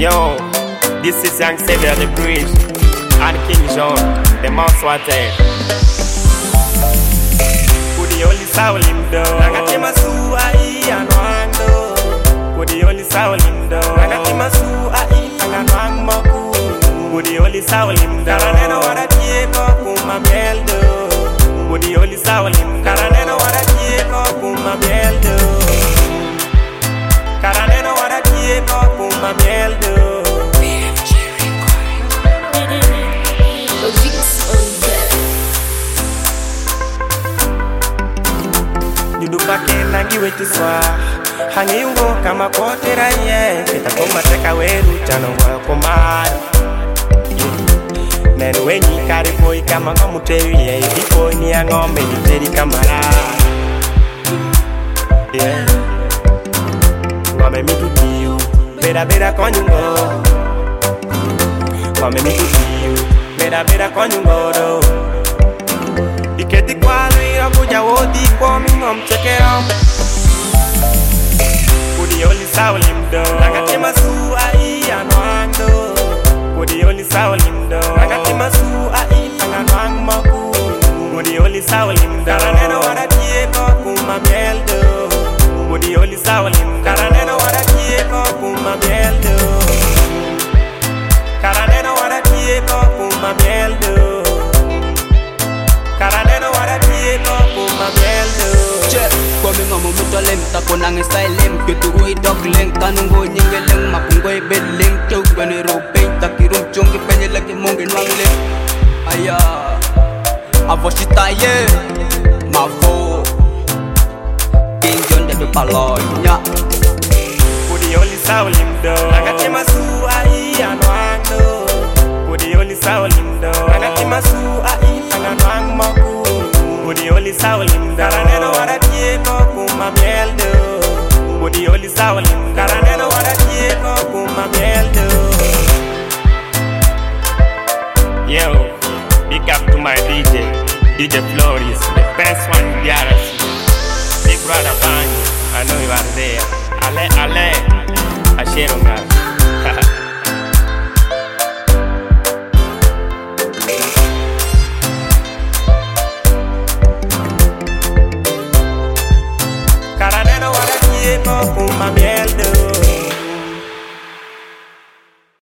Yo, this is Young Savior the Bridge and King John, the most wanted. Kudi oli saulindo, nakati masu ai anwando. Kudi oli saulindo, nakati masu ai anwangmoku. Kudi oli saulindo, karaneno waratie ko kuma mieldo. Kudi oli saulindo, karaneno waratie ko kuma mieldo. Karaneno waratie ko kuma mieldo. Dudupake nangi wetu swa hangi ungo kama kotera ye kita koma teka weru chano wa komari nenu wenyi kari boy kama ngomutewi ye before ni angombe ni teri kamara yeah wame mitu diu bera konyungo wame mitu diu bera konyungo do iketi kwalo ira kuja wodi kwa mingo mchekero Kudi oli saulindo nakati masu ai anwando Kudi oli saulindo nakati masu ai anwangmoku Kudi oli saulindo karaneno waratie ko kuma mieldo Kudi oli saulindo karaneno waratie ko kuma mieldo Karaneno waratie ko kuma mieldo Karaneno waratie ko kuma mieldo Coming on mutolem takonang silem keturui dogleng kanunggo nyingeleng mapunggoy beleng tugane ropeng takirum chongi penyelagi mongin wangleng aya avositaye mavo King John de palonya Kudi oli saulindo nakati masu ai anwando Kudi oli saulindo nakati masu ai anwangmoku Kudi oli saulindo karaneno waratie ko kuma mieldo Kudi oli saulindo karaneno waratie ko kuma mieldo Yo, big up to my DJ Floris, the best one in the RC. Big brother Bang, I know you are there. Ale, Asherunga.